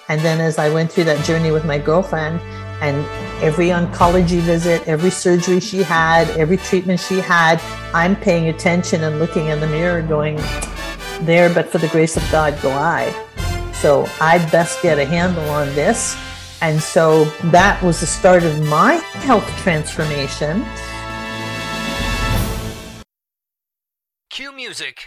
And then as I went through that journey with my girlfriend, and every oncology visit, every surgery she had, every treatment she had, I'm paying attention and looking in the mirror going, there, but for the grace of God go I. So I best get a handle on this. And so that was the start of my health transformation. Cue music.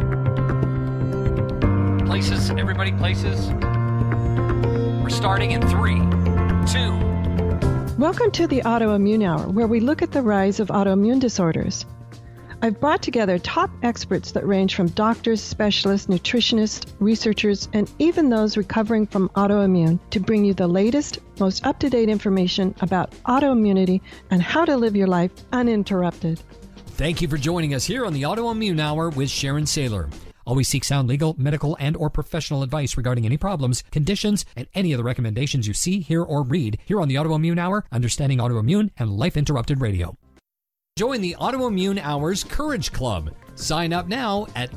Places, everybody places. We're starting in 3, 2. Welcome to the Autoimmune Hour, where we look at the rise of autoimmune disorders. I've brought together top experts that range from doctors, specialists, nutritionists, researchers, and even those recovering from autoimmune to bring you the latest, most up-to-date information about autoimmunity and how to live your life uninterrupted. Thank you for joining us here on the Autoimmune Hour with Sharon Saylor. Always seek sound legal, medical, and or professional advice regarding any problems, conditions, and any of the recommendations you see, hear, or read here on the Autoimmune Hour, Understanding Autoimmune, and Life Interrupted Radio. Join the Autoimmune Hour's Courage Club. Sign up now at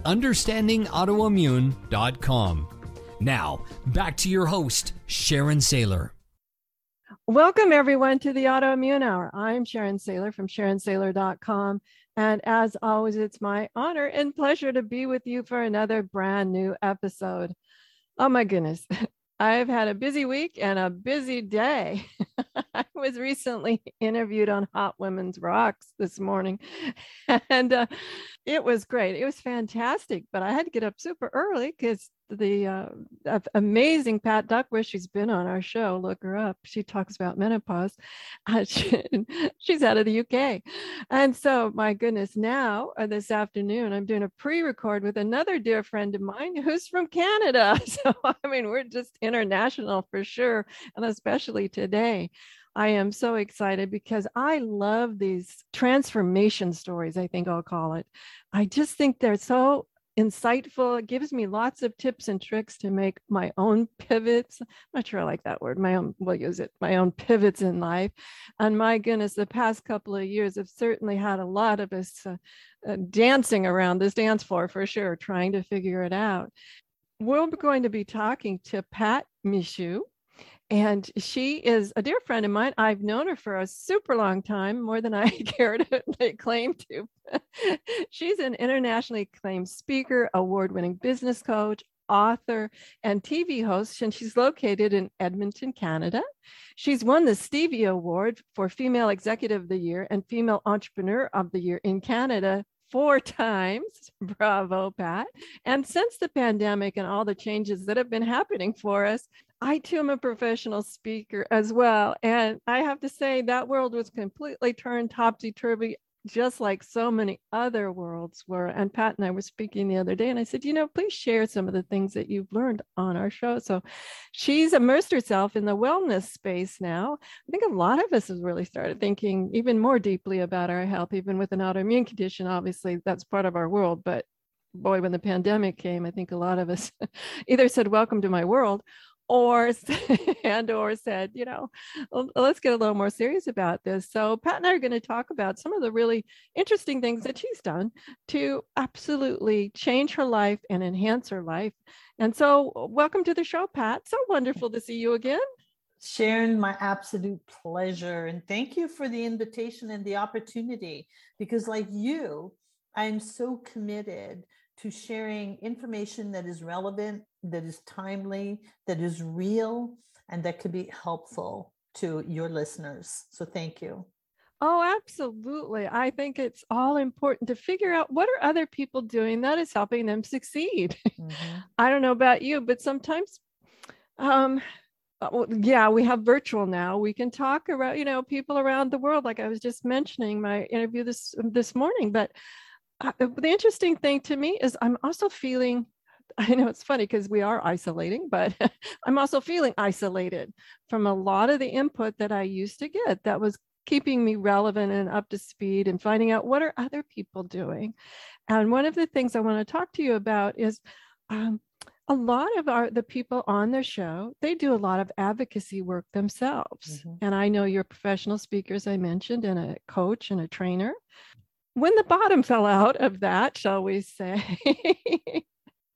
understandingautoimmune.com. Now, back to your host, Sharon Saylor. Welcome, everyone, to the Autoimmune Hour. I'm Sharon Saylor from SharonSaylor.com. And as always, it's my honor and pleasure to be with you for another brand new episode. Oh, my goodness. I've had a busy week and a busy day. I was recently interviewed on Hot Women's Rocks this morning, and it was great. It was fantastic, but I had to get up super early because the amazing Pat Duckworth, she's been on our show, look her up. She talks about menopause. She's out of the UK. And so, my goodness, now this afternoon, I'm doing a pre-record with another dear friend of mine who's from Canada. So, I mean, we're just international for sure, and especially today. I am so excited because I love these transformation stories, I think I'll call it. I just think they're so insightful. It gives me lots of tips and tricks to make my own pivots. I'm not sure I like that word. We'll use it. My own pivots in life. And my goodness, the past couple of years have certainly had a lot of us dancing around this dance floor for sure, trying to figure it out. We're going to be talking to Pat Michaud. And she is a dear friend of mine. I've known her for a super long time, more than I care to claim to. She's an internationally acclaimed speaker, award-winning business coach, author, and TV host, and she's located in Edmonton, Canada. She's won the Stevie Award for Female Executive of the Year and Female Entrepreneur of the Year in Canada 4 times. Bravo, Pat. And since the pandemic and all the changes that have been happening for us, I too am a professional speaker as well. And I have to say that world was completely turned topsy-turvy, just like so many other worlds were. And Pat and I were speaking the other day, and I said, please share some of the things that you've learned on our show. So she's immersed herself in the wellness space now. I think a lot of us have really started thinking even more deeply about our health, even with an autoimmune condition. Obviously, that's part of our world. But boy, when the pandemic came, I think a lot of us either said, welcome to my world, or said, let's get a little more serious about this. So Pat and I are going to talk about some of the really interesting things that she's done to absolutely change her life and enhance her life. And so welcome to the show, Pat. So wonderful to see you again. Sharon, my absolute pleasure. And thank you for the invitation and the opportunity, because like you, I'm so committed to sharing information that is relevant, that is timely, that is real, and that could be helpful to your listeners. So thank you. Oh, absolutely. I think it's all important to figure out what are other people doing that is helping them succeed. Mm-hmm. I don't know about you, but sometimes, we have virtual now. We can talk around, people around the world, like I was just mentioning my interview this morning, but the interesting thing to me is I'm also feeling, I know it's funny because we are isolating, but I'm also feeling isolated from a lot of the input that I used to get that was keeping me relevant and up to speed and finding out what are other people doing. And one of the things I want to talk to you about is a lot of the people on the show, they do a lot of advocacy work themselves. Mm-hmm. And I know you're professional speakers, I mentioned, and a coach and a trainer. When the bottom fell out of that, shall we say,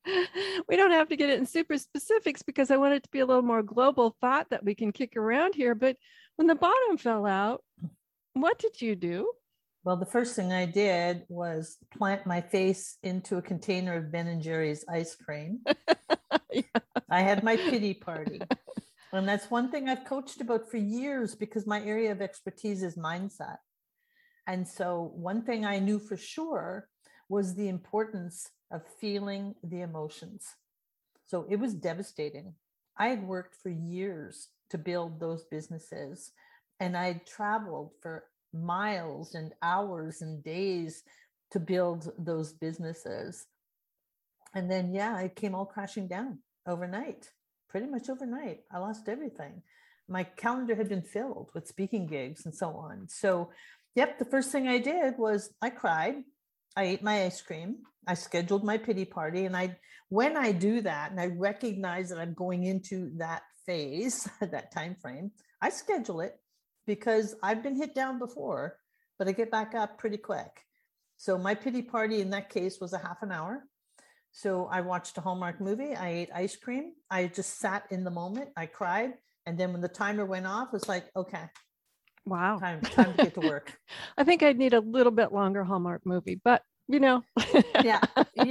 We don't have to get it in super specifics because I want it to be a little more global thought that we can kick around here. But when the bottom fell out, what did you do? Well, the first thing I did was plant my face into a container of Ben and Jerry's ice cream. Yeah. I had my pity party. And that's one thing I've coached about for years because my area of expertise is mindset. And so one thing I knew for sure was the importance of feeling the emotions. So it was devastating. I had worked for years to build those businesses, and I traveled for miles and hours and days to build those businesses. And then, yeah, it came all crashing down overnight, pretty much overnight. I lost everything. My calendar had been filled with speaking gigs and so on. So, yep, the first thing I did was I cried. I ate my ice cream. I scheduled my pity party. And when I do that and I recognize that I'm going into that phase, that time frame, I schedule it because I've been hit down before, but I get back up pretty quick. So my pity party in that case was a half an hour. So I watched a Hallmark movie. I ate ice cream. I just sat in the moment. I cried. And then when the timer went off, it was like, okay, wow, time to get to work. I think I'd need a little bit longer Hallmark movie, but yeah.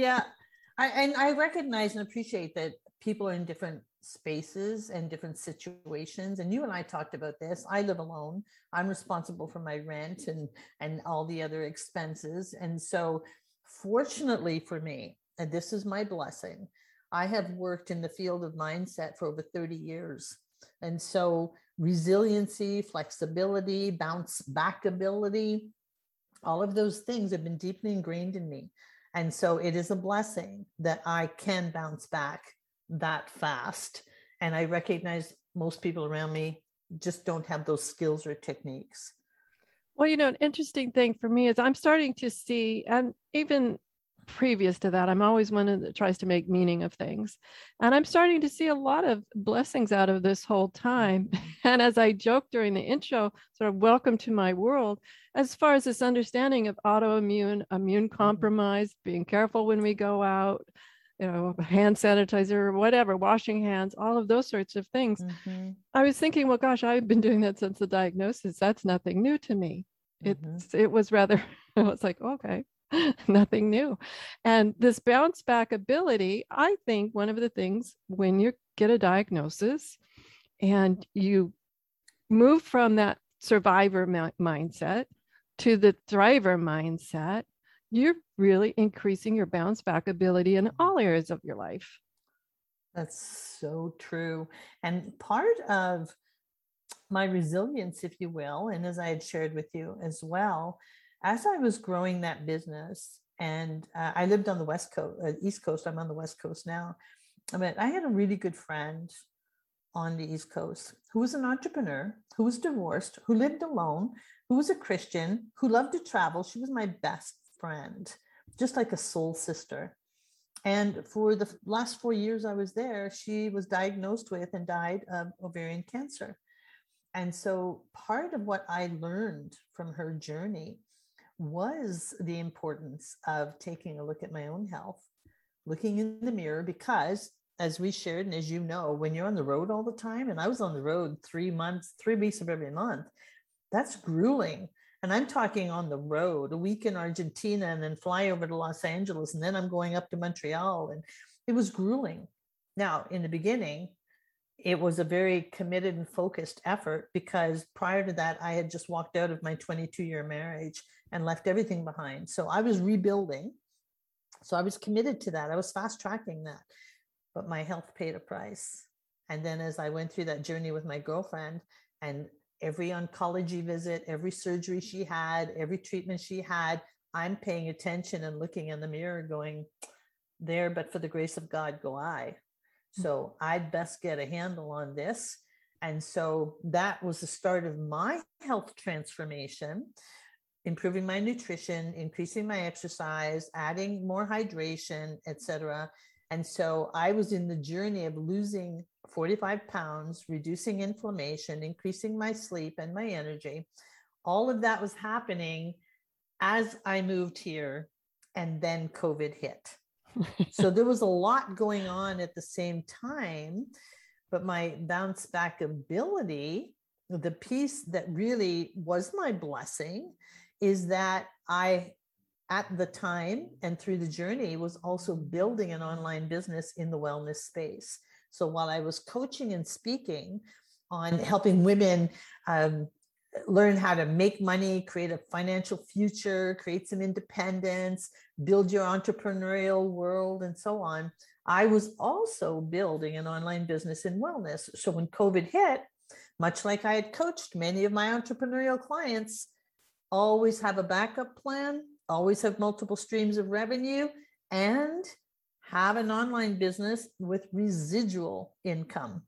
I recognize and appreciate that people are in different spaces and different situations. And you and I talked about this. I live alone. I'm responsible for my rent and all the other expenses. And so fortunately for me, and this is my blessing, I have worked in the field of mindset for over 30 years. And so resiliency, flexibility, bounce back ability, all of those things have been deeply ingrained in me. And so it is a blessing that I can bounce back that fast. And I recognize most people around me just don't have those skills or techniques. Well, an interesting thing for me is I'm starting to see, and even previous to that, I'm always one that tries to make meaning of things. And I'm starting to see a lot of blessings out of this whole time. And as I joked during the intro, sort of welcome to my world, as far as this understanding of autoimmune, immune compromise, being careful when we go out, hand sanitizer, whatever, washing hands, all of those sorts of things. Mm-hmm. I was thinking, well, gosh, I've been doing that since the diagnosis. That's nothing new to me. Mm-hmm. It was rather, I was like, okay. Nothing new. And this bounce back ability, I think one of the things when you get a diagnosis and you move from that survivor mindset to the thriver mindset, you're really increasing your bounce back ability in all areas of your life. That's so true. And part of my resilience, if you will, and as I had shared with you as well, as I was growing that business, and I lived on the West Coast, East Coast, I'm on the West Coast now. I had a really good friend on the East Coast who was an entrepreneur, who was divorced, who lived alone, who was a Christian, who loved to travel. She was my best friend, just like a soul sister. And for the last 4 years I was there, she was diagnosed with and died of ovarian cancer. And so part of what I learned from her journey was the importance of taking a look at my own health, looking in the mirror, because as we shared, and as you know, when you're on the road all the time, and I was on the road 3 weeks of every month, that's grueling. And I'm talking on the road, a week in Argentina, and then fly over to Los Angeles, and then I'm going up to Montreal, and it was grueling. Now, in the beginning, it was a very committed and focused effort because prior to that, I had just walked out of my 22-year marriage and left everything behind. So I was rebuilding. So I was committed to that. I was fast tracking that, but my health paid a price. And then as I went through that journey with my girlfriend, and every oncology visit, every surgery she had, every treatment she had, I'm paying attention and looking in the mirror going, there, but for the grace of God, go I. So I'd best get a handle on this. And so that was the start of my health transformation, improving my nutrition, increasing my exercise, adding more hydration, etc. And so I was in the journey of losing 45 pounds, reducing inflammation, increasing my sleep and my energy. All of that was happening as I moved here, and then COVID hit. So there was a lot going on at the same time, but my bounce back ability, the piece that really was my blessing, is that I, at the time and through the journey, was also building an online business in the wellness space. So while I was coaching and speaking on helping women learn how to make money, create a financial future, create some independence, build your entrepreneurial world, and so on, I was also building an online business in wellness. So when COVID hit, much like I had coached many of my entrepreneurial clients, always have a backup plan, always have multiple streams of revenue, and have an online business with residual income.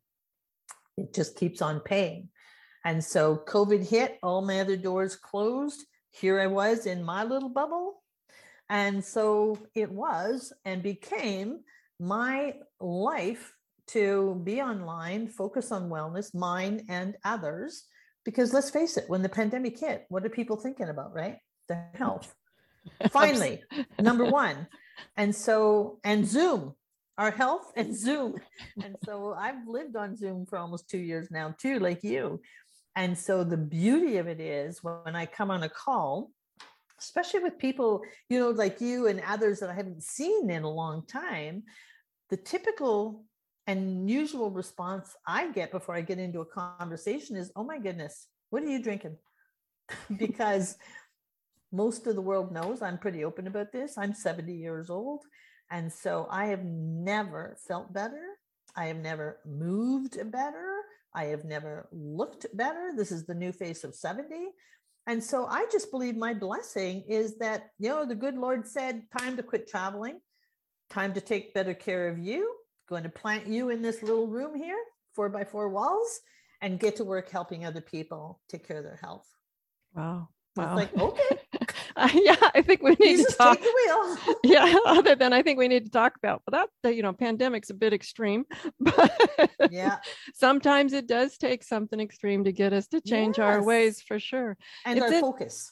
It just keeps on paying. And so COVID hit, all my other doors closed. Here I was in my little bubble. And so it was and became my life to be online, focus on wellness, mine and others. Because let's face it, when the pandemic hit, what are people thinking about, right? Their health. Finally, number one. And Zoom, our health and Zoom. And so I've lived on Zoom for almost 2 years now too, like you. And so the beauty of it is when I come on a call, especially with people, like you and others that I haven't seen in a long time, the typical and usual response I get before I get into a conversation is, oh my goodness, what are you drinking? Because most of the world knows I'm pretty open about this. I'm 70 years old. And so I have never felt better. I have never moved better. I have never looked better. This is the new face of 70. And so I just believe my blessing is that, the good Lord said, time to quit traveling, time to take better care of you, going to plant you in this little room here, 4x4 walls, and get to work helping other people take care of their health. Wow. It's like, okay. Yeah, I think we need to talk. Take the wheel. Yeah, other than I think we need to talk about, but that, pandemic's a bit extreme, but yeah, sometimes it does take something extreme to get us to change our ways, for sure. And our focus.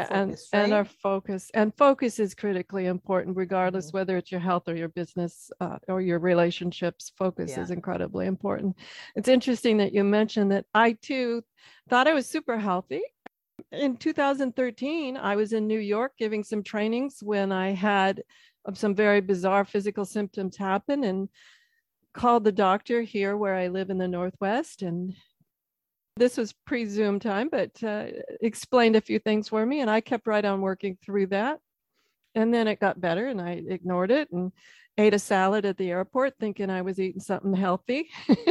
And focus is critically important, regardless whether it's your health or your business or your relationships. Focus is incredibly important. It's interesting that you mentioned that I too thought I was super healthy. In 2013, I was in New York giving some trainings when I had some very bizarre physical symptoms happen, and called the doctor here where I live in the Northwest. And this was pre-Zoom time, but explained a few things for me, and I kept right on working through that. And then it got better, and I ignored it and ate a salad at the airport thinking I was eating something healthy.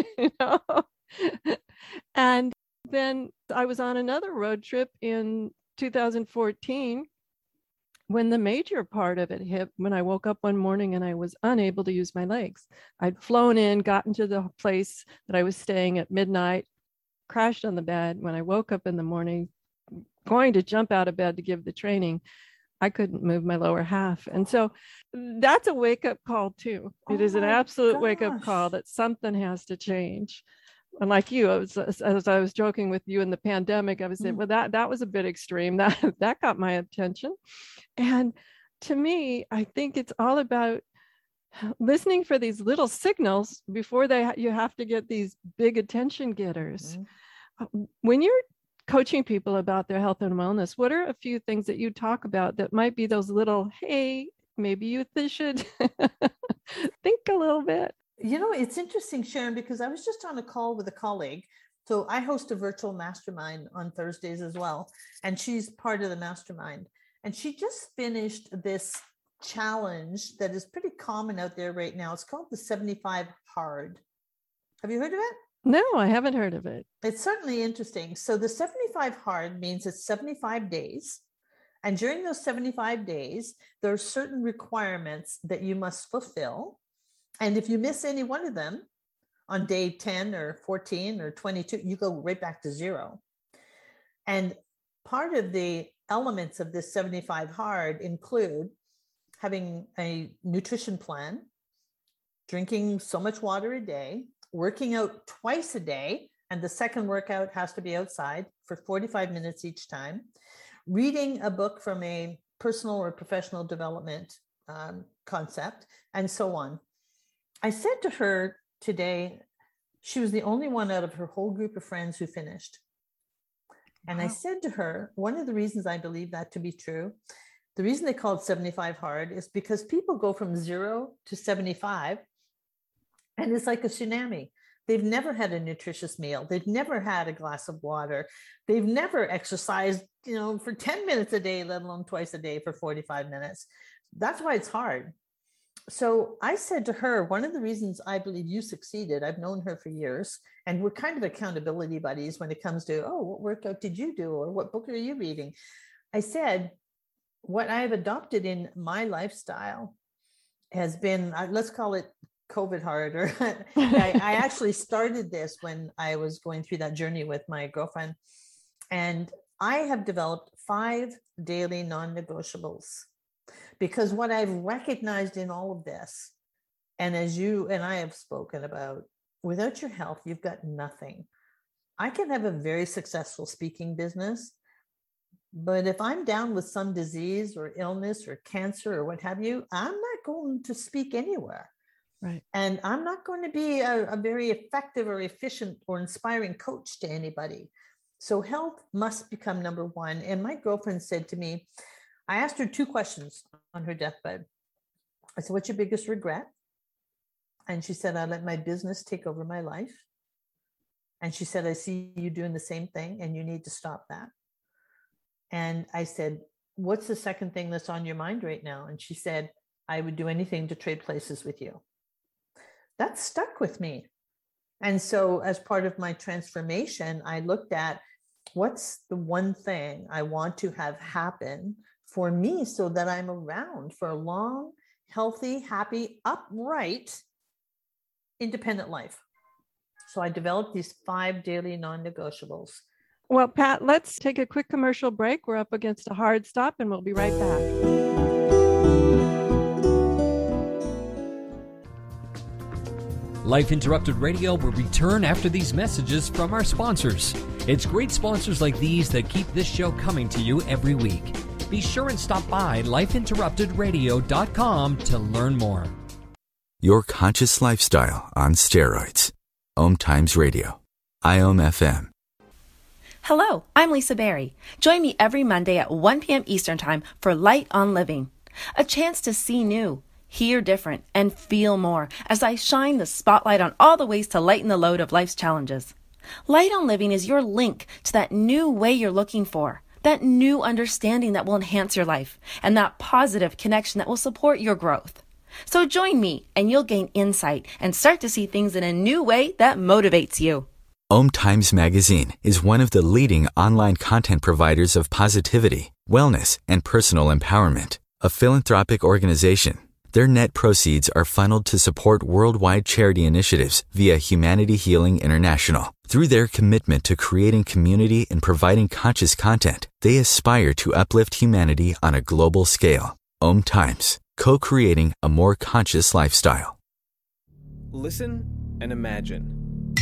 And then I was on another road trip in 2014 when the major part of it hit, when I woke up one morning and I was unable to use my legs. I'd flown in, gotten to the place that I was staying at midnight, crashed on the bed. When I woke up in the morning, going to jump out of bed to give the training, I couldn't move my lower half. And so that's a wake-up call too. It is an absolute wake-up call that something has to change. And like you, as I was joking with you in the pandemic, I was saying, well, that was a bit extreme. That got my attention. And to me, I think it's all about listening for these little signals before you have to get these big attention getters. When you're coaching people about their health and wellness, what are a few things that you talk about that might be those little, hey, maybe you should think a little bit? It's interesting, Sharon, because I was just on a call with a colleague. So I host a virtual mastermind on Thursdays as well. And she's part of the mastermind. And she just finished this challenge that is pretty common out there right now. It's called the 75 Hard. Have you heard of it? No, I haven't heard of it. It's certainly interesting. So the 75 Hard means it's 75 days. And during those 75 days, there are certain requirements that you must fulfill. And if you miss any one of them on day 10 or 14 or 22, you go right back to zero. And part of the elements of this 75 Hard include having a nutrition plan, drinking so much water a day, working out twice a day, and the second workout has to be outside for 45 minutes each time, reading a book from a personal or professional development concept, and so on. I said to her today, she was the only one out of her whole group of friends who finished. And I said to her, one of the reasons I believe that to be true, the reason they call it 75 hard is because people go from 0 to 75, and it's like a tsunami. They've never had a nutritious meal. They've never had a glass of water. They've never exercised, for 10 minutes a day, let alone twice a day for 45 minutes. That's why it's hard. So I said to her, one of the reasons I believe you succeeded, I've known her for years, and we're kind of accountability buddies when it comes to, what workout did you do? Or what book are you reading? I said, what I've adopted in my lifestyle has been, let's call it COVID hard. Or I actually started this when I was going through that journey with my girlfriend. And I have developed 5 daily non-negotiables. Because what I've recognized in all of this, and as you and I have spoken about, without your health, you've got nothing. I can have a very successful speaking business, but if I'm down with some disease or illness or cancer or what have you, I'm not going to speak anywhere. Right. And I'm not going to be a very effective or efficient or inspiring coach to anybody. So health must become number one. And my girlfriend said to me, I asked her 2 questions on her deathbed. I said, what's your biggest regret? And she said, I let my business take over my life. And she said, I see you doing the same thing and you need to stop that. And I said, what's the second thing that's on your mind right now? And she said, I would do anything to trade places with you. That stuck with me. And so as part of my transformation, I looked at what's the one thing I want to have happen for me so that I'm around for a long, healthy, happy, upright, independent life. So I developed these 5 daily non-negotiables. Well, Pat, let's take a quick commercial break. We're up against a hard stop and we'll be right back. Life Interrupted Radio will return after these messages from our sponsors. It's great sponsors like these that keep this show coming to you every week. Be sure and stop by lifeinterruptedradio.com to learn more. Your conscious lifestyle on steroids. Om Times Radio. IOM FM. Hello, I'm Lisa Berry. Join me every Monday at 1 p.m. Eastern Time for Light on Living. A chance to see new, hear different, and feel more as I shine the spotlight on all the ways to lighten the load of life's challenges. Light on Living is your link to that new way you're looking for, that new understanding that will enhance your life, and that positive connection that will support your growth. So join me and you'll gain insight and start to see things in a new way that motivates you. Om Times Magazine is one of the leading online content providers of positivity, wellness, and personal empowerment. A philanthropic organization, their net proceeds are funneled to support worldwide charity initiatives via Humanity Healing International. Through their commitment to creating community and providing conscious content, they aspire to uplift humanity on a global scale. Om Times, co-creating a more conscious lifestyle. Listen and imagine.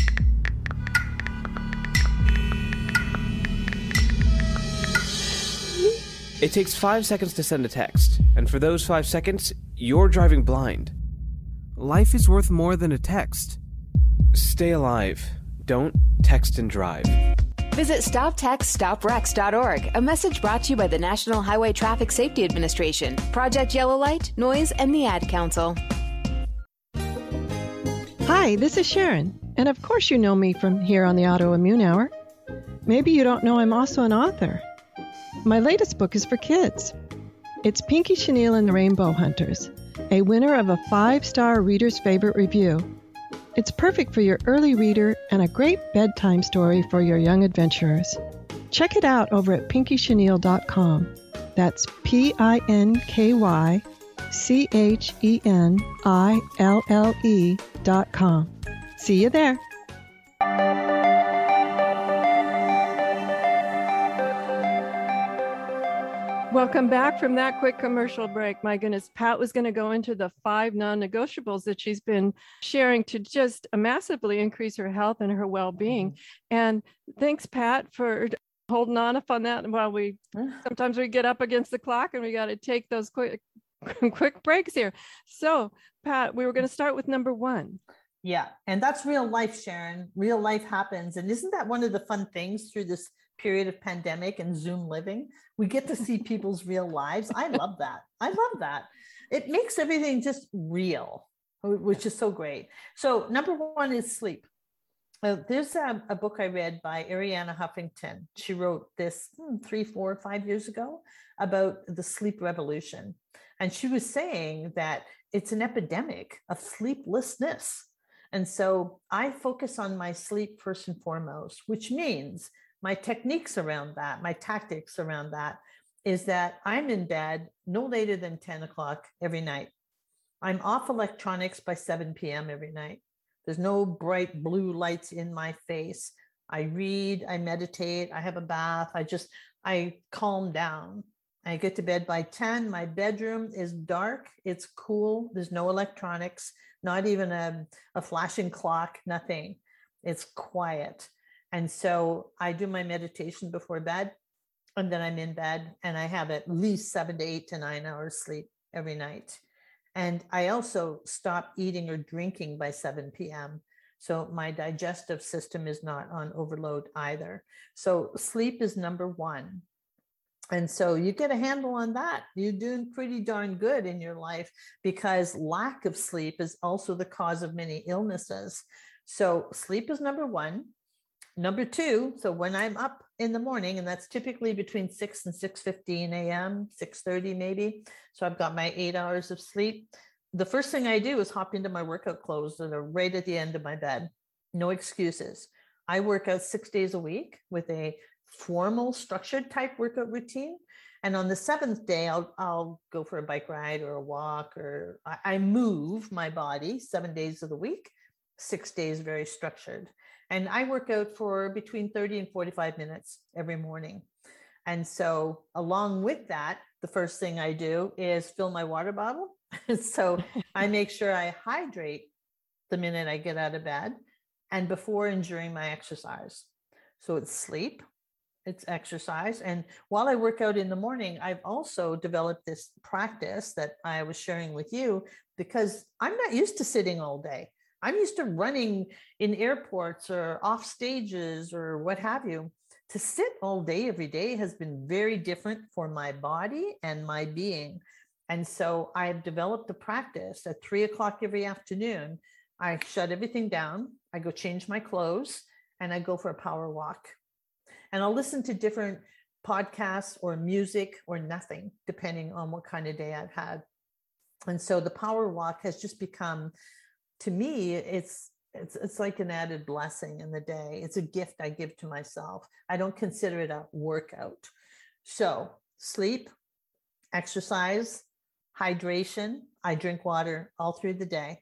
It takes 5 seconds to send a text, and for those 5 seconds, you're driving blind. Life is worth more than a text. Stay alive. Don't text and drive. Visit StopTextStopWrecks.org, a message brought to you by the National Highway Traffic Safety Administration, Project Yellow Light, Noise, and the Ad Council. Hi, this is Sharon, and of course you know me from here on the Autoimmune Hour. Maybe you don't know I'm also an author. My latest book is for kids. It's Pinky Chenille and the Rainbow Hunters, a winner of a 5-star Reader's Favorite review. It's perfect for your early reader and a great bedtime story for your young adventurers. Check it out over at pinkychenille.com. That's PinkyChenille.com. See you there. Welcome back from that quick commercial break. My goodness, Pat was going to go into the 5 non-negotiables that she's been sharing to just massively increase her health and her well-being. And thanks, Pat, for holding on that while sometimes we get up against the clock and we got to take those quick quick breaks here. So, Pat, we were going to start with number 1. Yeah. And that's real life, Sharon. Real life happens. And isn't that one of the fun things through this period of pandemic and Zoom living? We get to see people's real lives. I love that. I love that. It makes everything just real, which is so great. So number 1 is sleep. There's a book I read by Arianna Huffington. She wrote this 3, 4, 5 years ago about the sleep revolution. And she was saying that it's an epidemic of sleeplessness. And so I focus on my sleep first and foremost, which means my techniques around that, my tactics around that is that I'm in bed no later than 10 o'clock every night. I'm off electronics by 7 p.m. every night. There's no bright blue lights in my face. I read, I meditate, I have a bath. I calm down. I get to bed by 10. My bedroom is dark. It's cool. There's no electronics, not even a flashing clock, nothing. It's quiet. And so I do my meditation before bed, and then I'm in bed, and I have at least 7 to 8 to 9 hours sleep every night. And I also stop eating or drinking by 7 p.m. So my digestive system is not on overload either. So sleep is number 1. And so you get a handle on that. You're doing pretty darn good in your life, because lack of sleep is also the cause of many illnesses. So sleep is number 1. Number 2, so when I'm up in the morning, and that's typically between 6 and 6:15 a.m., 6:30 maybe. So I've got my 8 hours of sleep. The first thing I do is hop into my workout clothes that are right at the end of my bed. No excuses. I work out 6 days a week with a formal, structured type workout routine. And on the 7th day, I'll go for a bike ride or a walk, or I move my body 7 days of the week, 6 days very structured. And I work out for between 30 and 45 minutes every morning. And so along with that, the first thing I do is fill my water bottle. So I make sure I hydrate the minute I get out of bed and before and during my exercise. So it's sleep, it's exercise. And while I work out in the morning, I've also developed this practice that I was sharing with you, because I'm not used to sitting all day. I'm used to running in airports or off stages or what have you. To sit all day, every day has been very different for my body and my being. And so I've developed a practice at 3 o'clock every afternoon. I shut everything down. I go change my clothes and I go for a power walk. And I'll listen to different podcasts or music or nothing, depending on what kind of day I've had. And so the power walk has just become, to me, it's like an added blessing in the day. It's a gift I give to myself. I don't consider it a workout. So sleep, exercise, hydration. I drink water all through the day.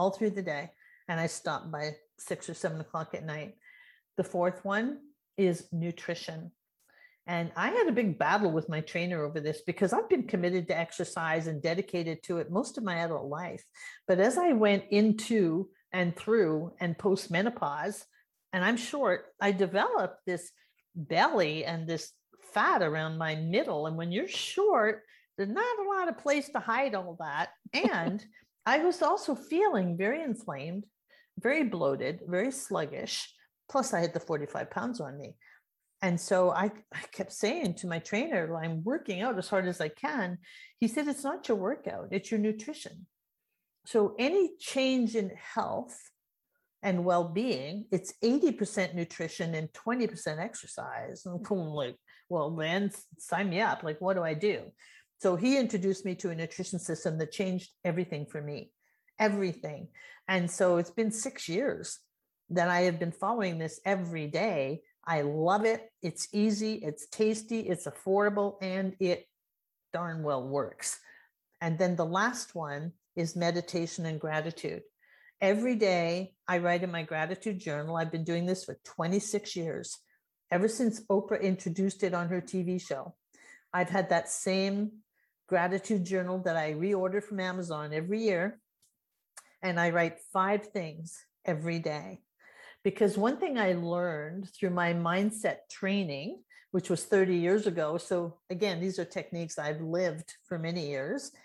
And I stop by 6 or 7 o'clock at night. The 4th one is nutrition. And I had a big battle with my trainer over this, because I've been committed to exercise and dedicated to it most of my adult life. But as I went into and through and post-menopause, and I'm short, I developed this belly and this fat around my middle. And when you're short, there's not a lot of place to hide all that. And I was also feeling very inflamed, very bloated, very sluggish. Plus I had the 45 pounds on me. And so I kept saying to my trainer, I'm working out as hard as I can. He said, it's not your workout, it's your nutrition. So any change in health and well-being, it's 80% nutrition and 20% exercise. And I'm like, well, then sign me up. Like, what do I do? So he introduced me to a nutrition system that changed everything for me, everything. And so it's been 6 years that I have been following this every day. I love it. It's easy, it's tasty, it's affordable, and it darn well works. And then the last one is meditation and gratitude. Every day I write in my gratitude journal. I've been doing this for 26 years, ever since Oprah introduced it on her TV show. I've had that same gratitude journal that I reorder from Amazon every year. And I write 5 things every day. Because one thing I learned through my mindset training, which was 30 years ago. So again, these are techniques I've lived for many years.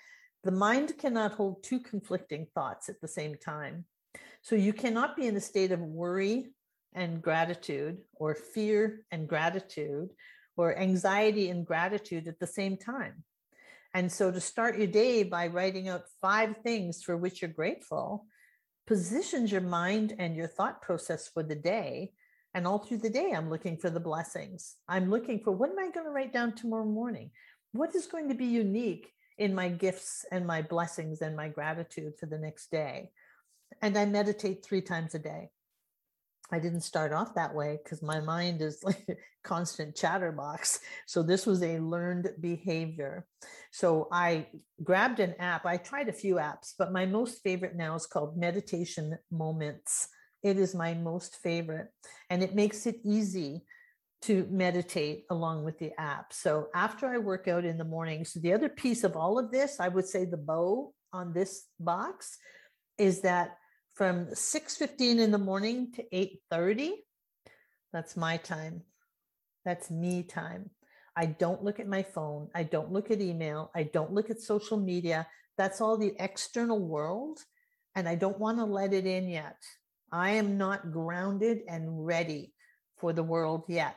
The mind cannot hold two conflicting thoughts at the same time. So you cannot be in a state of worry and gratitude, or fear and gratitude, or anxiety and gratitude at the same time. And so to start your day by writing out 5 things for which you're grateful positions your mind and your thought process for the day. And all through the day, I'm looking for the blessings. I'm looking for, what am I going to write down tomorrow morning? What is going to be unique in my gifts and my blessings and my gratitude for the next day? And I meditate 3 times a day. I didn't start off that way because my mind is like a constant chatterbox. So this was a learned behavior. So I grabbed an app. I tried a few apps, but my most favorite now is called Meditation Moments. It is my most favorite, and it makes it easy to meditate along with the app. So after I work out in the morning, so the other piece of all of this, I would say the bow on this box is that from 6:15 in the morning to 8:30, that's my time. That's me time. I don't look at my phone. I don't look at email. I don't look at social media. That's all the external world, and I don't want to let it in yet. I am not grounded and ready for the world yet.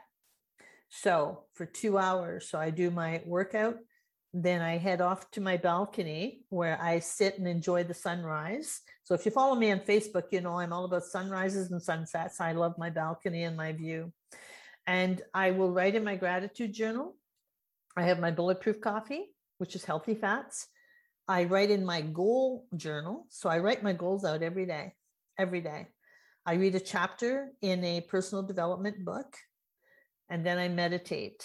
So for 2 hours, so I do my workout, then I head off to my balcony where I sit and enjoy the sunrise. So if you follow me on Facebook, you know I'm all about sunrises and sunsets. I love my balcony and my view. And I will write in my gratitude journal. I have my bulletproof coffee, which is healthy fats. I write in my goal journal. So I write my goals out every day, every day. I read a chapter in a personal development book, and then I meditate.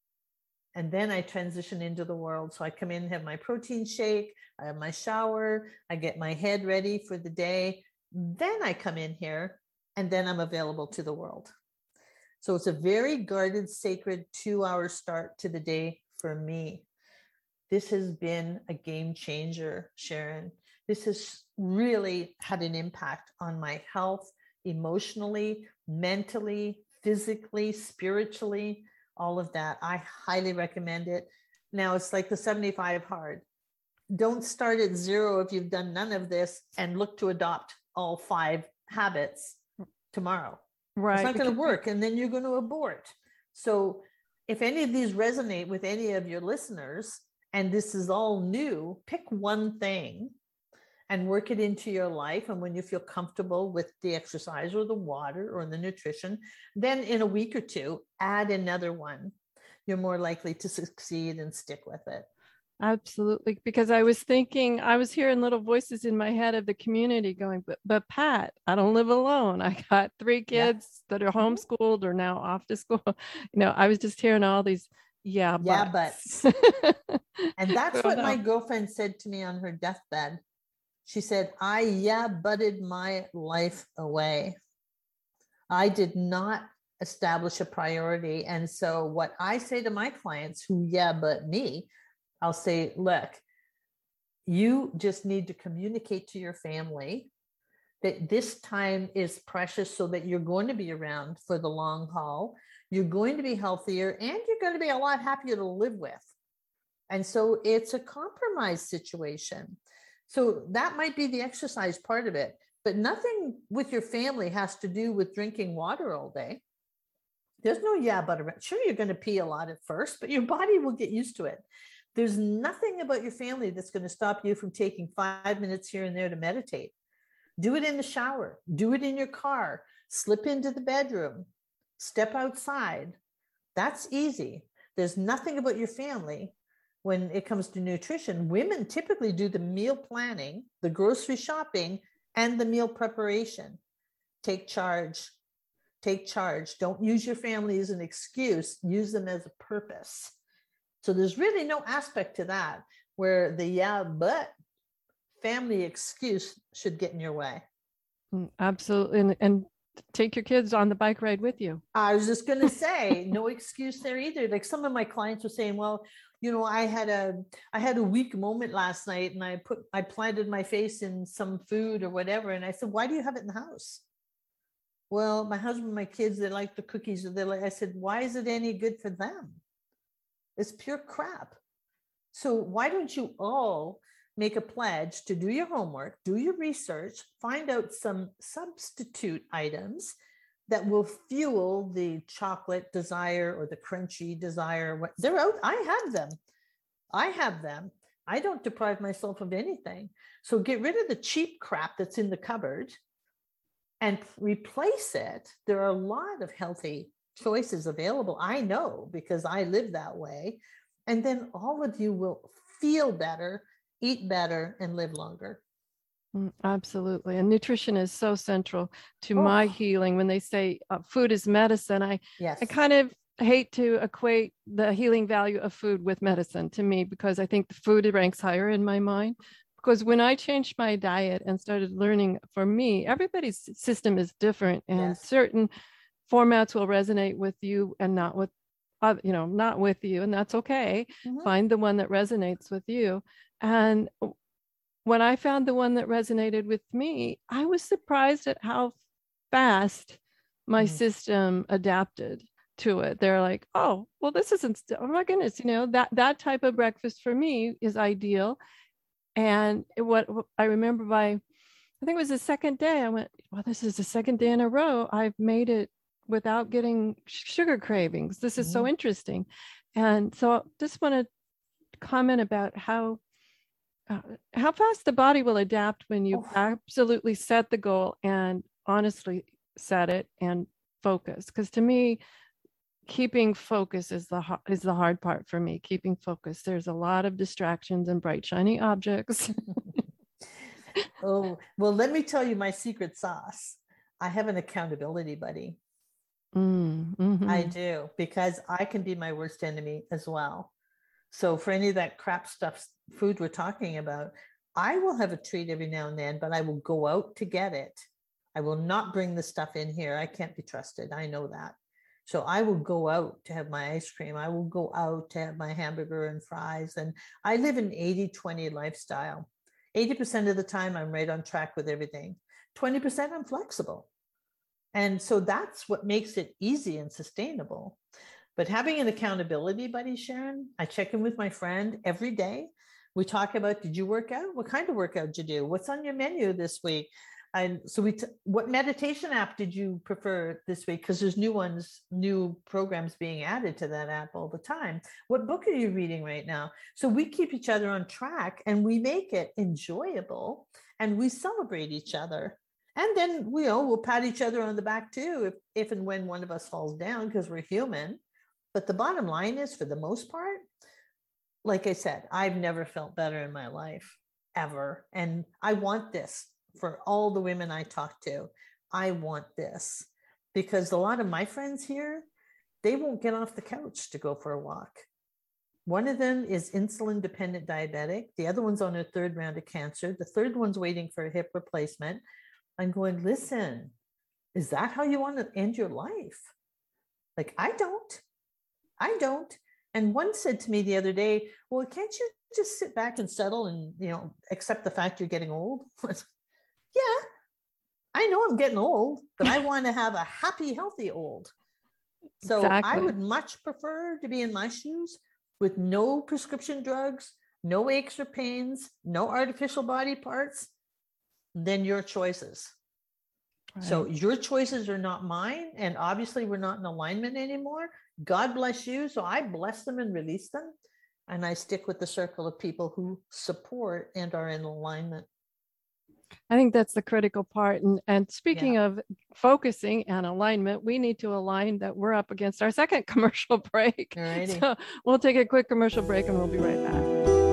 And then I transition into the world. So I come in, have my protein shake, I have my shower, I get my head ready for the day. Then I come in here, and then I'm available to the world. So it's a very guarded, sacred 2-hour start to the day for me. This has been a game changer, Sharon. This has really had an impact on my health, emotionally, mentally, physically, spiritually, all of that. I highly recommend it. Now it's like the 75 hard. Don't start at 0 if you've done none of this and look to adopt all 5 habits tomorrow. Right. It's not going to work, and then you're going to abort. So if any of these resonate with any of your listeners, and this is all new, pick one thing and work it into your life. And when you feel comfortable with the exercise or the water or the nutrition, then in a week or 2, add another one. You're more likely to succeed and stick with it. Absolutely. Because I was thinking, I was hearing little voices in my head of the community going, but Pat, I don't live alone. I got 3 kids that are homeschooled or now off to school. I was just hearing all these, buts. And that's what my girlfriend said to me on her deathbed. She said, I butted my life away. I did not establish a priority. And so what I say to my clients who but me, I'll say, look, you just need to communicate to your family that this time is precious so that you're going to be around for the long haul. You're going to be healthier, and you're going to be a lot happier to live with. And so it's a compromise situation. So that might be the exercise part of it, but nothing with your family has to do with drinking water all day. There's no but around. Sure, you're going to pee a lot at first, but your body will get used to it. There's nothing about your family that's going to stop you from taking 5 minutes here and there to meditate. Do it in the shower, do it in your car, slip into the bedroom, step outside. That's easy. There's nothing about your family when it comes to nutrition. Women typically do the meal planning, the grocery shopping, and the meal preparation. Take charge. Take charge. Don't use your family as an excuse. Use them as a purpose. So there's really no aspect to that where the but family excuse should get in your way. Absolutely. And take your kids on the bike ride with you. I was just going to say, no excuse there either. Like some of my clients were saying, well, I had a weak moment last night, and I planted my face in some food or whatever. And I said, why do you have it in the house? Well, my husband and my kids, they like the cookies. I said, why is it any good for them? It's pure crap. So why don't you all make a pledge to do your homework, do your research, find out some substitute items that will fuel the chocolate desire or the crunchy desire. They're out. I have them. I don't deprive myself of anything. So get rid of the cheap crap that's in the cupboard and replace it. There are a lot of healthy choices available. I know because I live that way. And then all of you will feel better, eat better, and live longer. Absolutely. And nutrition is so central to my healing. When they say food is medicine, I kind of hate to equate the healing value of food with medicine to me, because I think the food ranks higher in my mind. Because when I changed my diet and started learning, for me, everybody's system is different, and certain formats will resonate with you and not with you, and that's okay. Find the one that resonates with you. And when I found the one that resonated with me, I was surprised at how fast my system adapted to it. They're like, oh, well, this isn't, oh my goodness, that type of breakfast for me is ideal. And what I remember I think it was the second day, I went, well, this is the second day in a row I've made it without getting sugar cravings. This is so interesting. And so I just want to comment about how fast the body will adapt when you absolutely set the goal and honestly set it and focus. Because to me, keeping focus is the hard part for me. Keeping focus. There's a lot of distractions and bright, shiny objects. Oh, well, let me tell you my secret sauce. I have an accountability buddy. I do, because I can be my worst enemy as well. So for any of that crap stuff, food we're talking about, I will have a treat every now and then, but I will go out to get it. I will not bring the stuff in here. I can't be trusted. I know that. So I will go out to have my ice cream. I will go out to have my hamburger and fries. And I live an 80-20 lifestyle. 80% of the time, I'm right on track with everything. 20%, I'm flexible. And so that's what makes it easy and sustainable. But having an accountability buddy, Sharon, I check in with my friend every day. We talk about, did you work out? What kind of workout did you do? What's on your menu this week? And so what meditation app did you prefer this week? Because there's new programs being added to that app all the time. What book are you reading right now? So we keep each other on track and we make it enjoyable and we celebrate each other. And then we'll pat each other on the back too, if and when one of us falls down, because we're human. But the bottom line is, for the most part, like I said, I've never felt better in my life, ever. And I want this for all the women I talk to. I want this because a lot of my friends here, they won't get off the couch to go for a walk. One of them is insulin dependent diabetic. The other one's on her third round of cancer. The third one's waiting for a hip replacement. I'm going, listen, is that how you want to end your life? Like, I don't. And one said to me the other day, well, can't you just sit back and settle and, accept the fact you're getting old? Yeah, I know I'm getting old, but I want to have a happy, healthy old. So exactly. I would much prefer to be in my shoes with no prescription drugs, no aches or pains, no artificial body parts, than your choices. Right. So your choices are not mine. And obviously we're not in alignment anymore. God bless you. So I bless them and release them. And I stick with the circle of people who support and are in alignment. I think that's the critical part. And speaking of focusing and alignment, we need to align that we're up against our second commercial break. Alrighty. So we'll take a quick commercial break and we'll be right back.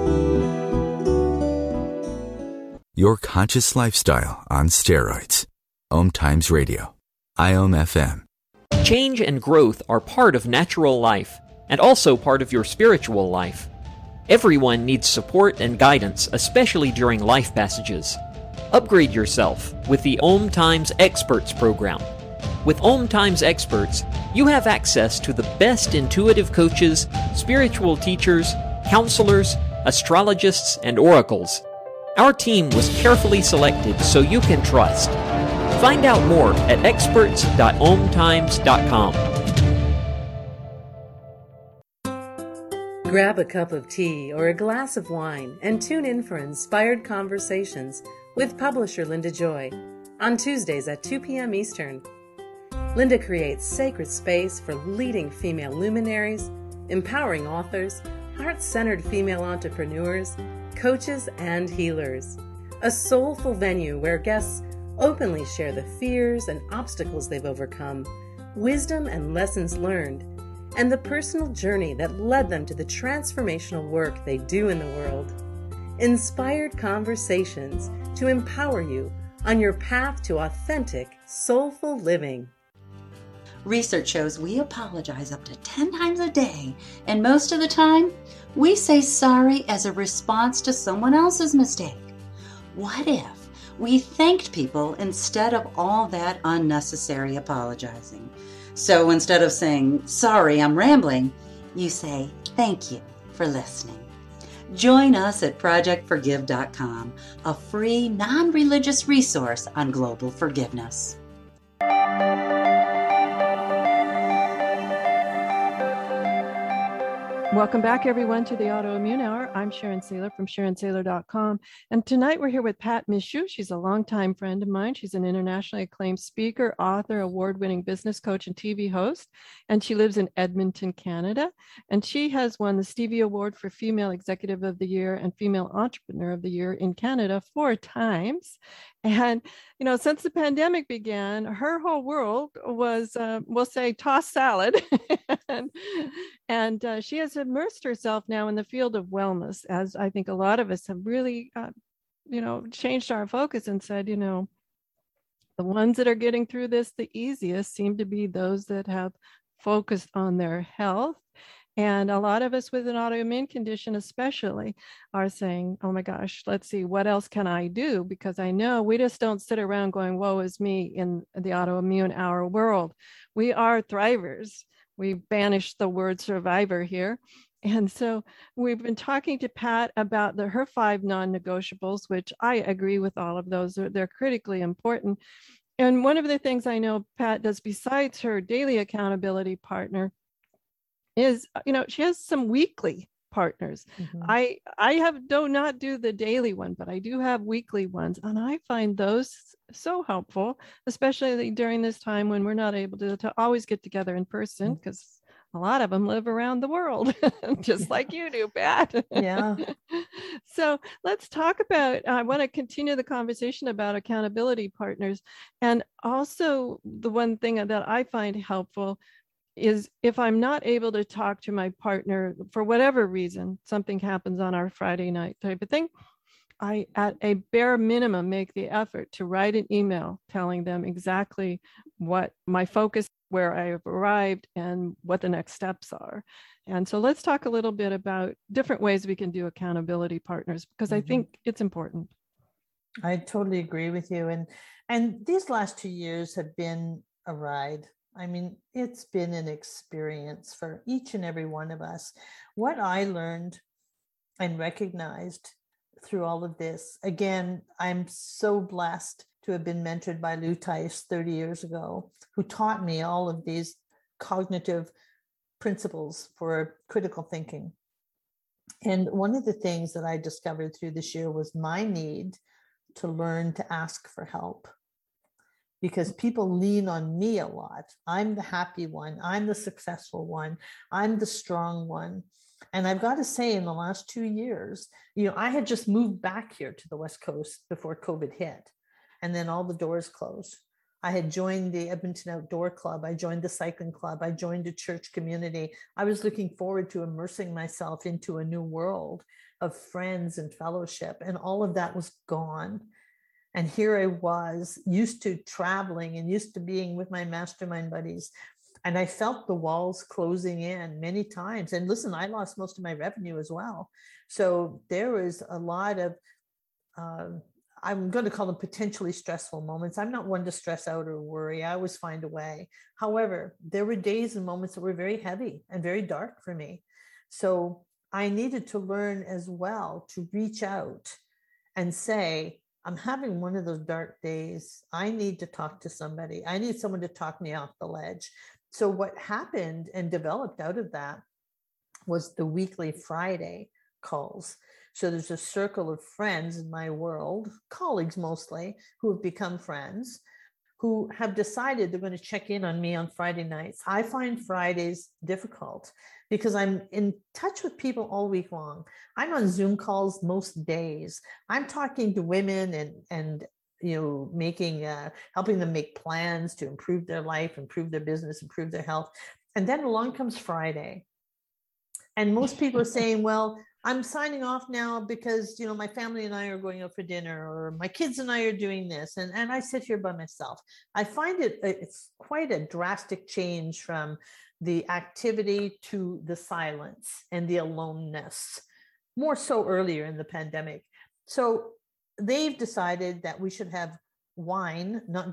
Your conscious lifestyle on steroids. Om Times Radio. IOM FM. Change and growth are part of natural life and also part of your spiritual life. Everyone needs support and guidance, especially during life passages. Upgrade yourself with the Om Times Experts program. With Om Times Experts, you have access to the best intuitive coaches, spiritual teachers, counselors, astrologists, and oracles. Our team was carefully selected so you can trust. Find out more at experts.omtimes.com. Grab a cup of tea or a glass of wine and tune in for Inspired Conversations with publisher Linda Joy on Tuesdays at 2 p.m. Eastern. Linda creates sacred space for leading female luminaries, empowering authors, heart-centered female entrepreneurs, coaches, and healers. A soulful venue where guests openly share the fears and obstacles they've overcome, wisdom and lessons learned, and the personal journey that led them to the transformational work they do in the world. Inspired Conversations to empower you on your path to authentic, soulful living. Research shows we apologize up to 10 times a day, and most of the time, we say sorry as a response to someone else's mistake. What if we thanked people instead of all that unnecessary apologizing? So instead of saying, sorry, I'm rambling, you say, thank you for listening. Join us at projectforgive.com, a free, non-religious resource on global forgiveness. Welcome back, everyone, to the Autoimmune Hour. I'm Sharon Saylor from SharonSaylor.com. And tonight we're here with Pat Michaud. She's a longtime friend of mine. She's an internationally acclaimed speaker, author, award-winning business coach, and TV host. And she lives in Edmonton, Canada. And she has won the Stevie Award for Female Executive of the Year and Female Entrepreneur of the Year in Canada 4 times. And, you know, since the pandemic began, her whole world was, we'll say, tossed salad. and she has immersed herself now in the field of wellness, as I think a lot of us have really, changed our focus and said, the ones that are getting through this the easiest seem to be those that have focused on their health. And a lot of us with an autoimmune condition especially are saying, oh my gosh, let's see, what else can I do? Because I know we just don't sit around going, woe is me in the autoimmune hour world. We are thrivers. We banished the word survivor here. And so we've been talking to Pat about her 5 non-negotiables, which I agree with all of those. They're critically important. And one of the things I know Pat does besides her daily accountability partner is, she has some weekly partners. Mm-hmm. I do not do the daily one, but I do have weekly ones. And I find those so helpful, especially during this time when we're not able to always get together in person, because a lot of them live around the world, just like you do, Pat. Yeah. So let's talk about, I want to continue the conversation about accountability partners. And also the one thing that I find helpful is if I'm not able to talk to my partner for whatever reason, something happens on our Friday night type of thing, I, at a bare minimum, make the effort to write an email telling them exactly what my focus, where I have arrived, and what the next steps are. And so let's talk a little bit about different ways we can do accountability partners, because I think it's important. I totally agree with you. And these last 2 years have been a ride. I mean, it's been an experience for each and every one of us. What I learned and recognized through all of this, again, I'm so blessed to have been mentored by Lou Tice 30 years ago, who taught me all of these cognitive principles for critical thinking. And one of the things that I discovered through this year was my need to learn to ask for help. Because people lean on me a lot. I'm the happy one. I'm the successful one. I'm the strong one. And I've got to say, in the last 2 years, I had just moved back here to the West Coast before COVID hit. And then all the doors closed. I had joined the Edmonton Outdoor Club. I joined the cycling club. I joined a church community. I was looking forward to immersing myself into a new world of friends and fellowship. And all of that was gone. And here I was, used to traveling and used to being with my mastermind buddies. And I felt the walls closing in many times. And listen, I lost most of my revenue as well. So there was a lot of, I'm going to call them potentially stressful moments. I'm not one to stress out or worry. I always find a way. However, there were days and moments that were very heavy and very dark for me. So I needed to learn as well to reach out and say, I'm having one of those dark days. I need to talk to somebody. I need someone to talk me off the ledge. So what happened and developed out of that was the weekly Friday calls. So there's a circle of friends in my world, colleagues mostly, who have become friends, who have decided they're going to check in on me on Friday nights. I find Fridays difficult because I'm in touch with people all week long. I'm on Zoom calls most days. I'm talking to women and making, helping them make plans to improve their life, improve their business, improve their health. And then along comes Friday. And most people are saying, well, I'm signing off now because, my family and I are going out for dinner, or my kids and I are doing this. And I sit here by myself. I find it's quite a drastic change from the activity to the silence and the aloneness, more so earlier in the pandemic. So they've decided that we should have wine, not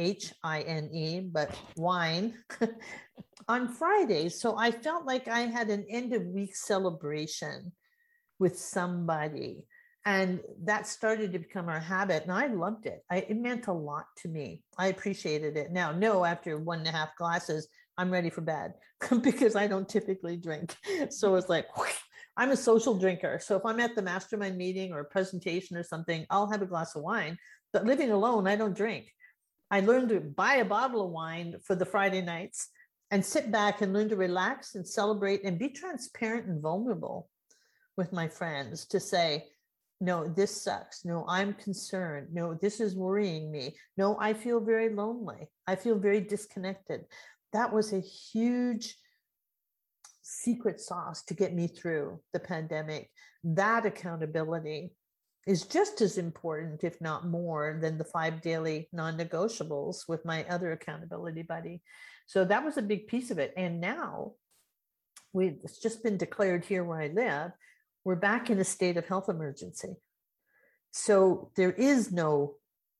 WHINE, but wine on Fridays. So I felt like I had an end of week celebration with somebody. And that started to become our habit. And I loved it. It meant a lot to me. I appreciated it. Now, no, after 1.5 glasses, I'm ready for bed because I don't typically drink. So it's like, I'm a social drinker. So if I'm at the mastermind meeting or a presentation or something, I'll have a glass of wine. But living alone, I don't drink. I learned to buy a bottle of wine for the Friday nights and sit back and learn to relax and celebrate and be transparent and vulnerable with my friends to say, no, this sucks. No, I'm concerned. No, this is worrying me. No, I feel very lonely. I feel very disconnected. That was a huge secret sauce to get me through the pandemic. That accountability is just as important, if not more, than the 5 daily non-negotiables with my other accountability buddy. So that was a big piece of it. And now it's just been declared here where I live, we're back in a state of health emergency. So there is no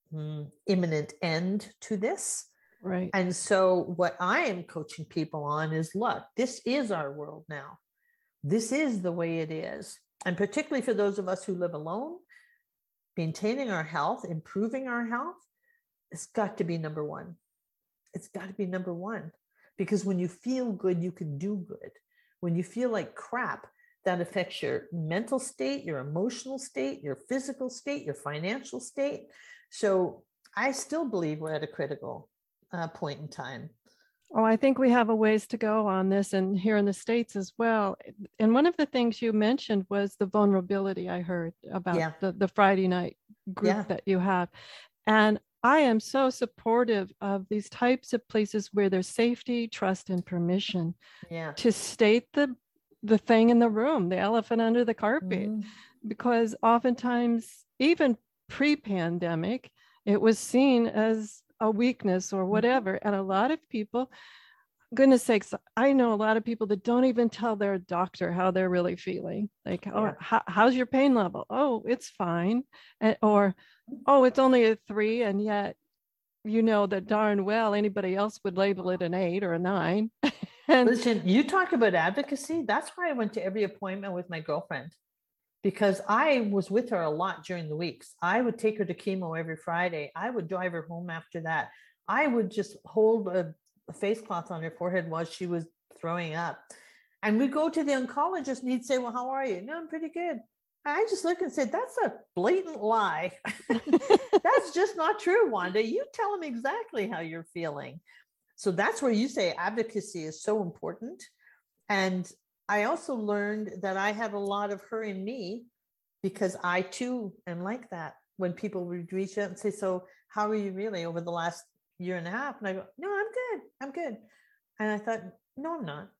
imminent end to this. Right. And so what I am coaching people on is, look, this is our world now. This is the way it is. And particularly for those of us who live alone, maintaining our health, improving our health, it's got to be number one. It's got to be number one. Because when you feel good, you can do good. When you feel like crap, that affects your mental state, your emotional state, your physical state, your financial state. So I still believe we're at a critical point in time. Oh, I think we have a ways to go on this, and here in the States as well. And one of the things you mentioned was the vulnerability. I heard about the Friday night group that you have. And I am so supportive of these types of places where there's safety, trust, and permission to state the thing in the room, the elephant under the carpet, because oftentimes, even pre-pandemic, it was seen as a weakness or whatever. And a lot of people, goodness sakes, I know a lot of people that don't even tell their doctor how they're really feeling. Like, how's your pain level? Oh, it's fine. Or, oh, it's only a 3. And yet, that darn well anybody else would label it an 8 or a 9. And listen, you talk about advocacy. That's why I went to every appointment with my girlfriend, because I was with her a lot during the weeks. I would take her to chemo every Friday. I would drive her home after that. I would just hold a face cloth on her forehead while she was throwing up. And we'd go to the oncologist and he'd say, well, how are you? No, I'm pretty good. I just looked and said, that's a blatant lie. That's just not true, Wanda. You tell him exactly how you're feeling. So that's where you say advocacy is so important. And I also learned that I have a lot of her in me, because I too am like that. When people would reach out and say, so how are you really over the last 1.5 years? And I go, no, I'm good. And I thought, no, I'm not.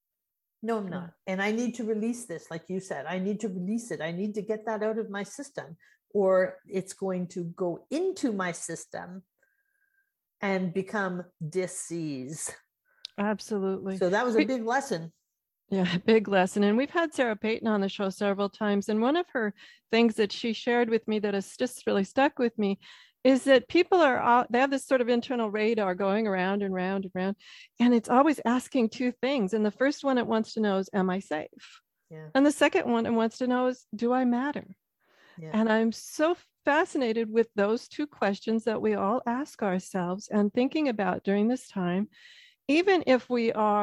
No, I'm not. And I need to release this. Like you said, I need to release it. I need to get that out of my system, or it's going to go into my system and become disease. Absolutely. So that was a big lesson. Yeah, big lesson. And we've had Sarah Payton on the show several times. And one of her things that she shared with me that has just really stuck with me is that people they have this sort of internal radar going around and round and round. And it's always asking 2 things. And the first one it wants to know is, am I safe? Yeah. And the second one it wants to know is, do I matter? Yeah. And I'm so fascinated with those 2 questions that we all ask ourselves and thinking about during this time. Even if we are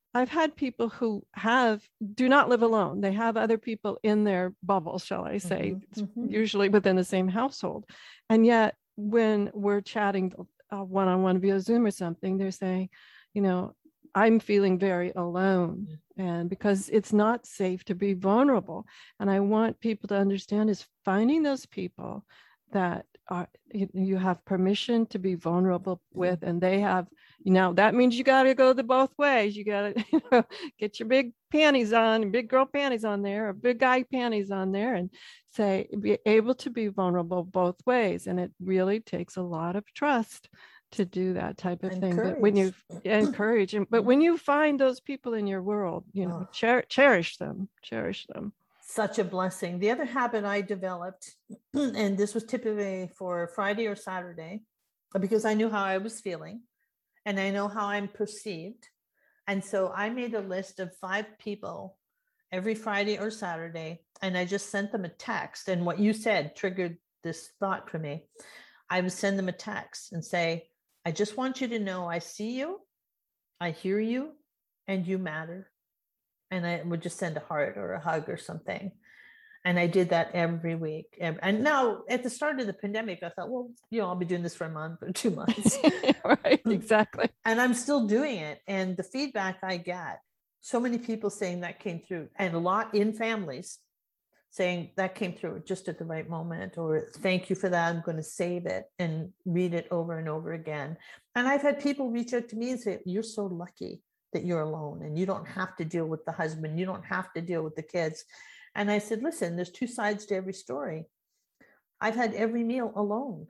I've had people who do not live alone. They have other people in their bubble, shall I say, usually within the same household. And yet when we're chatting one-on-one via Zoom or something, they're saying, I'm feeling very alone, and because it's not safe to be vulnerable. And I want people to understand is finding those people that you have permission to be vulnerable with, and they have, that means you got to go the both ways. You got to get your big panties on, big girl panties on there, or big guy panties on there, and be able to be vulnerable both ways. And it really takes a lot of trust to do that type of thing. But when you encourage, but when you find those people in your world, cherish them. Such a blessing. The other habit I developed, and this was typically for Friday or Saturday, because I knew how I was feeling and I know how I'm perceived. And so I made a list of 5 people every Friday or Saturday, and I just sent them a text. And what you said triggered this thought for me. I would send them a text and say, I just want you to know I see you, I hear you, and you matter. And I would just send a heart or a hug or something. And I did that every week. And now at the start of the pandemic, I thought, well, I'll be doing this for a month or 2 months. Right, exactly. And I'm still doing it. And the feedback I get, so many people saying that came through, and a lot in families saying that came through just at the right moment, or thank you for that. I'm going to save it and read it over and over again. And I've had people reach out to me and say, you're so lucky that you're alone and you don't have to deal with the husband. You don't have to deal with the kids. And I said, listen, there's 2 sides to every story. I've had every meal alone.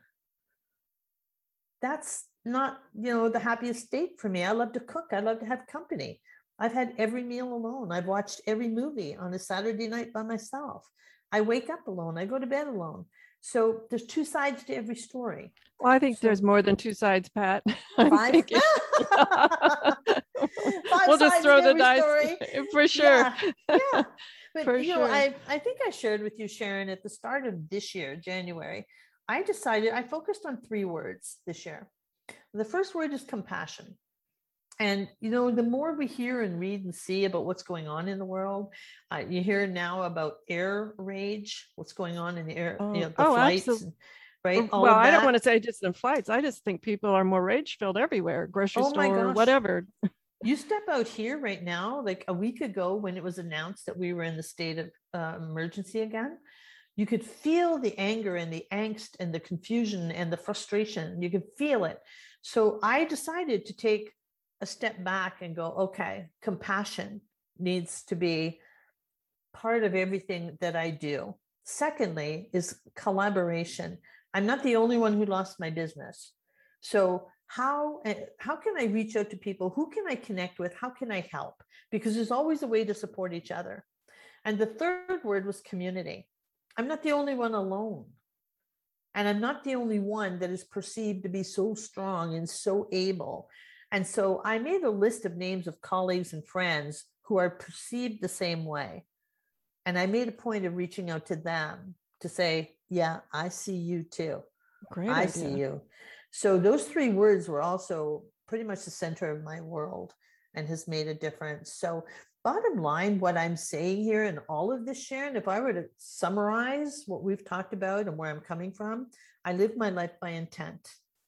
That's not, the happiest state for me. I love to cook. I love to have company. I've had every meal alone. I've watched every movie on a Saturday night by myself. I wake up alone. I go to bed alone. So there's 2 sides to every story. Well, I think there's more than 2 sides, Pat. 5? We'll just throw the dice for sure. Yeah. But for sure. I think I shared with you, Sharon, at the start of this year, January, I focused on 3 words this year. The first word is compassion. And, the more we hear and read and see about what's going on in the world, you hear now about air rage, what's going on in the air, the flights, absolutely. Right? I don't want to say just in flights. I just think people are more rage filled everywhere, grocery store, whatever. You step out here right now, like a week ago when it was announced that we were in the state of emergency again, you could feel the anger and the angst and the confusion and the frustration. You could feel it. So I decided to take a step back and go, okay, compassion needs to be part of everything that I do. Secondly is collaboration. I'm not the only one who lost my business. So how can I reach out to people? Who can I connect with? How can I help? Because there's always a way to support each other. And the third word was community. I'm not the only one alone. And I'm not the only one that is perceived to be so strong and so able. And so I made a list of names of colleagues and friends who are perceived the same way. And I made a point of reaching out to them to say, yeah, I see you too. Great I idea. see you. So those 3 words were also pretty much the center of my world and has made a difference. So bottom line, what I'm saying here in all of this, Sharon, if I were to summarize what we've talked about and where I'm coming from, I live my life by intent.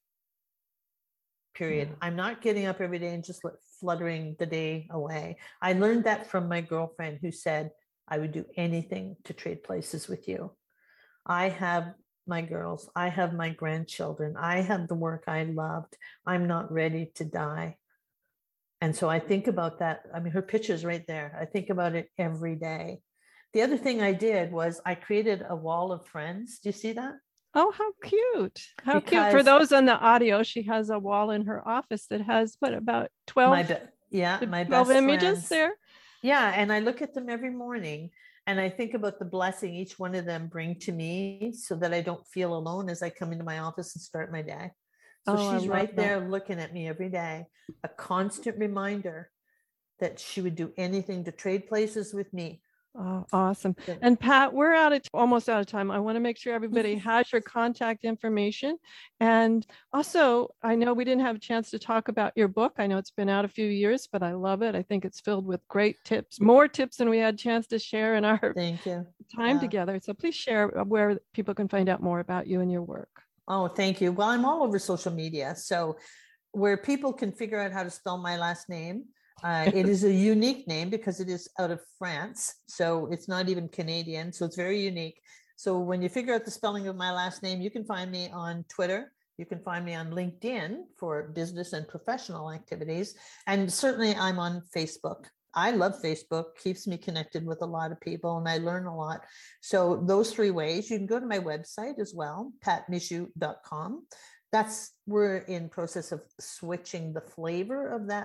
Period. Yeah. I'm not getting up every day and just fluttering the day away. I learned that from my girlfriend who said, I would do anything to trade places with you. I have my girls. I have my grandchildren. I have the work I loved. I'm not ready to die. And so I think about that. I mean, her picture's right there. I think about it every day. The other thing I did was I created a wall of friends. Do you see that? Oh, how cute. How cute. For those on the audio, she has a wall in her office that has, about 12, my 12 images friends. There? Yeah. And I look at them every morning and I think about the blessing each one of them bring to me so that I don't feel alone as I come into my office and start my day. So she's right there looking at me every day, a constant reminder that she would do anything to trade places with me. Oh, awesome. And Pat, we're almost out of time. I want to make sure everybody has your contact information. And also, I know we didn't have a chance to talk about your book. I know it's been out a few years, but I love it. I think it's filled with great tips, more tips than we had a chance to share in our time together. So please share where people can find out more about you and your work. Oh, thank you. Well, I'm all over social media. So where people can figure out how to spell my last name. It is a unique name because it is out of France. So it's not even Canadian. So it's very unique. So when you figure out the spelling of my last name, you can find me on Twitter. You can find me on LinkedIn for business and professional activities. And certainly I'm on Facebook. I love Facebook, keeps me connected with a lot of people and I learn a lot. So those 3 ways. You can go to my website as well, patmichaud.com. We're in process of switching the flavor of that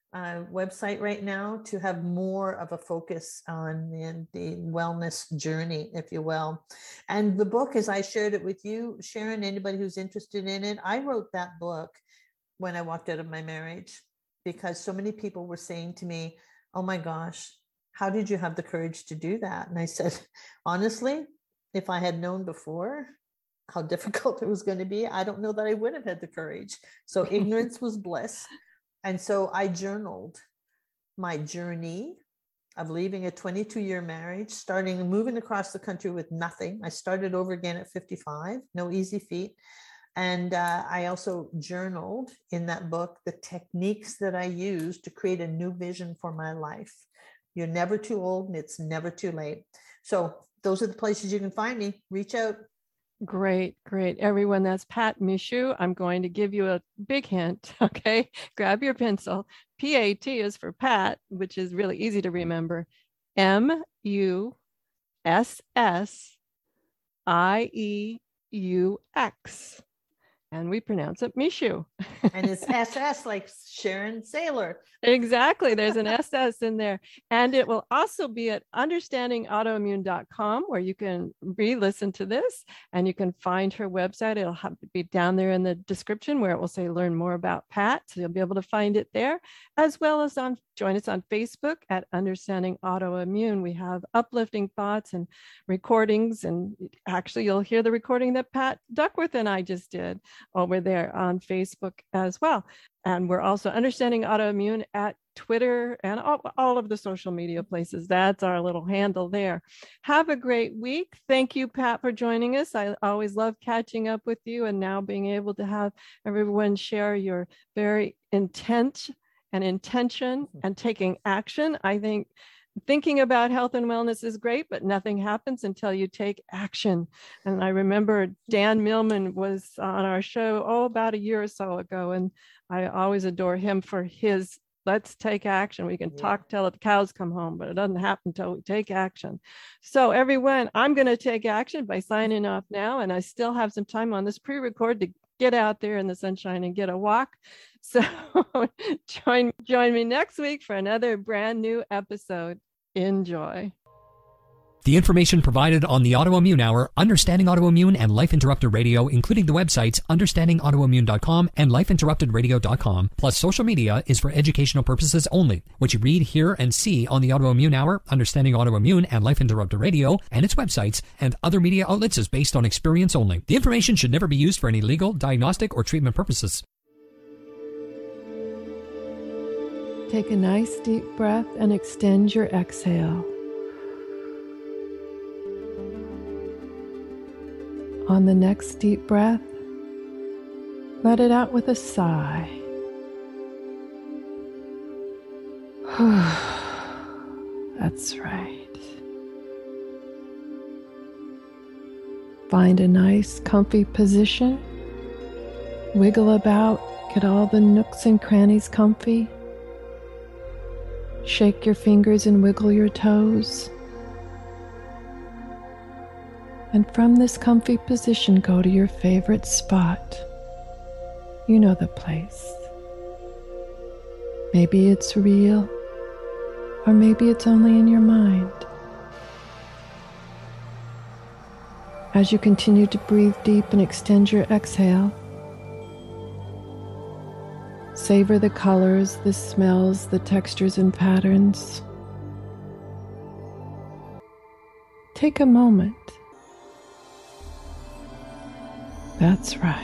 website right now to have more of a focus on the wellness journey, if you will. And the book, as I shared it with you, Sharon, anybody who's interested in it, I wrote that book when I walked out of my marriage because so many people were saying to me, oh my gosh, how did you have the courage to do that? And I said, honestly, if I had known before how difficult it was going to be, I don't know that I would have had the courage. So ignorance was bliss. And so I journaled my journey of leaving a 22-year marriage, moving across the country with nothing. I started over again at 55, no easy feat. And I also journaled in that book the techniques that I used to create a new vision for my life. You're never too old and it's never too late. So those are the places you can find me. Reach out. Great. Everyone, that's Pat Michaud. I'm going to give you a big hint. Okay. Grab your pencil. PAT is for Pat, which is really easy to remember. MUSSIEUX. And we pronounce it Michaud. And it's SS like Sharon Saylor. Exactly. There's an SS in there. And it will also be at understandingautoimmune.com where you can re-listen to this and you can find her website. It'll be down there in the description where it will say learn more about Pat. So you'll be able to find it there, as well as join us on Facebook at Understanding Autoimmune. We have uplifting thoughts and recordings. And actually you'll hear the recording that Pat Duckworth and I just did over there on Facebook as well. And we're also Understanding Autoimmune at Twitter and all of the social media places. That's our little handle there. Have a great week. Thank you, Pat, for joining us. I always love catching up with you and now being able to have everyone share your very intent and intention and taking action. I think thinking about health and wellness is great, but nothing happens until you take action. And I remember Dan Millman was on our show, about a year or so ago. And I always adore him for his, let's take action. We can talk till the cows come home, but it doesn't happen until we take action. So everyone, I'm going to take action by signing off now. And I still have some time on this pre-record to get out there in the sunshine and get a walk. So join me next week for another brand new episode. Enjoy. The information provided on the Autoimmune Hour, Understanding Autoimmune, and Life Interrupted Radio, including the websites understandingautoimmune.com and lifeinterruptedradio.com, plus social media, is for educational purposes only. What you read, hear, and see on the Autoimmune Hour, Understanding Autoimmune, and Life Interrupted Radio, and its websites, and other media outlets is based on experience only. The information should never be used for any legal, diagnostic, or treatment purposes. Take a nice deep breath and extend your exhale. On the next deep breath, let it out with a sigh. That's right. Find a nice, comfy position. Wiggle about, get all the nooks and crannies comfy. Shake your fingers and wiggle your toes. And from this comfy position, go to your favorite spot. You know the place. Maybe it's real, or maybe it's only in your mind. As you continue to breathe deep and extend your exhale, savor the colors, the smells, the textures and patterns. take a moment. That's right.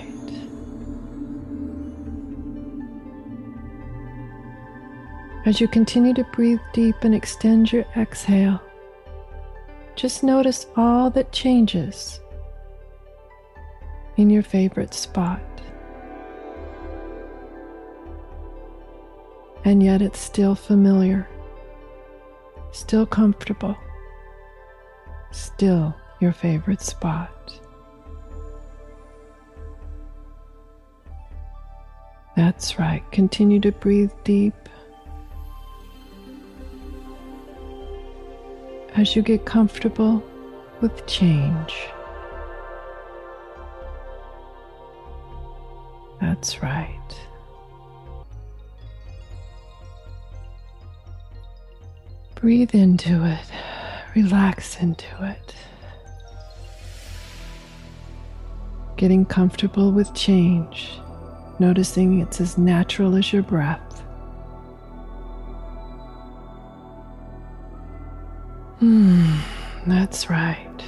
As you continue to breathe deep and extend your exhale, just notice all that changes in your favorite spot. And yet it's still familiar, still comfortable, still your favorite spot. That's right. Continue to breathe deep. As you get comfortable with change. That's right. Breathe into it. Relax into it. Getting comfortable with change. Noticing it's as natural as your breath. That's right.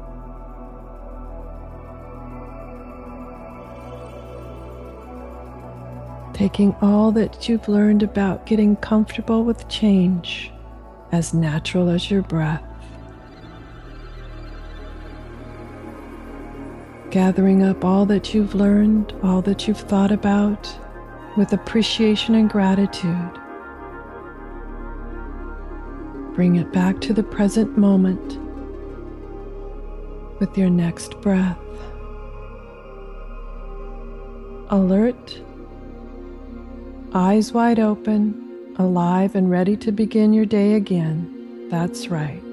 Taking all that you've learned about getting comfortable with change as natural as your breath. Gathering up all that you've learned, all that you've thought about, with appreciation and gratitude. Bring it back to the present moment with your next breath. Alert, eyes wide open, alive and ready to begin your day again. That's right.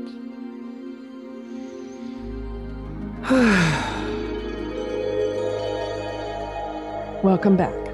Welcome back.